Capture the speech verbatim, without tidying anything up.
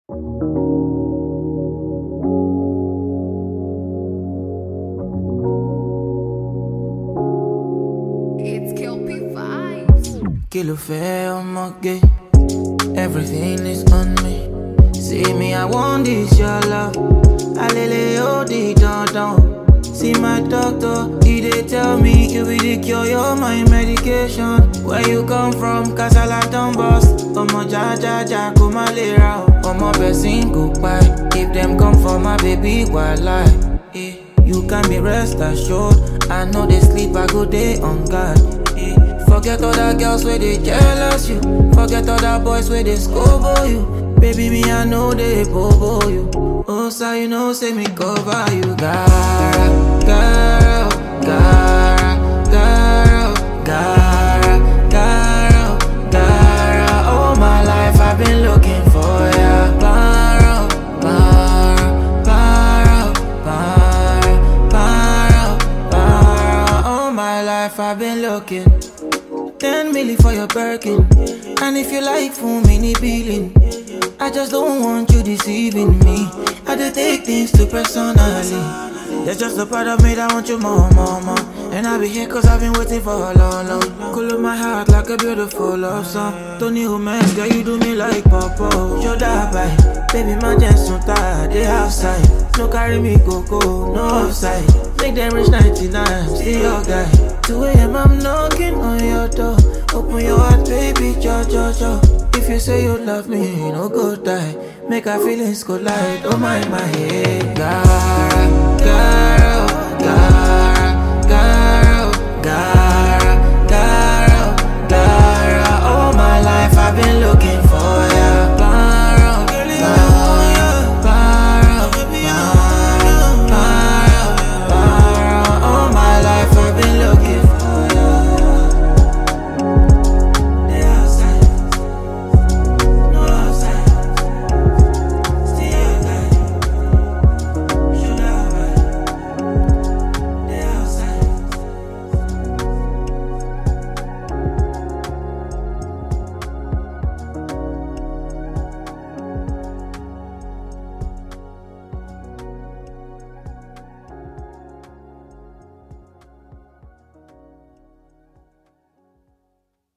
It's Kelpie vibes. Kilo fair, I'm okay. Everything is on me. See me, I want this, your love. I lay hold it down, down. See my doctor, he dey tell me you be the cure, you're my medication. Where you come from, Kasala don't bust. Omo ja ja ja, come malera. Omo person go by. If them come for my baby, why lie? Eh, you can be rest assured. I know they sleep, I go day on guard. Eh, forget other girls where they jealous you. Forget other boys where they scobo you. Baby, me, I know they bobo you. Oh, so you know, say me cover you. Gara, girl, gara, girl, gara, girl, gara. All my life I've been looking for ya. Para, para, para, para, para, para. All my life I've been looking. Ten milli for your Birkin. And if you like full mini billing, I just don't want you deceiving me. I do take things too personally. There's just a part of me that want you more, more, more. And I'll be here cause I've been waiting for a long, long. Cool up my heart like a beautiful love song. Tony Humans, girl, you do me like Popo. You're that by, baby, my just so tired, they outside. No carry me coco, no offside. Make them reach ninety-nine, still your guy. two a m I'm knocking on your door. Open your heart, baby, jo, jo, jo. If you say you love me, no go die. Make our feelings collide, oh my, my, yeah. Gara, girl, gara, girl, gara, girl, gara. All my life I've been looking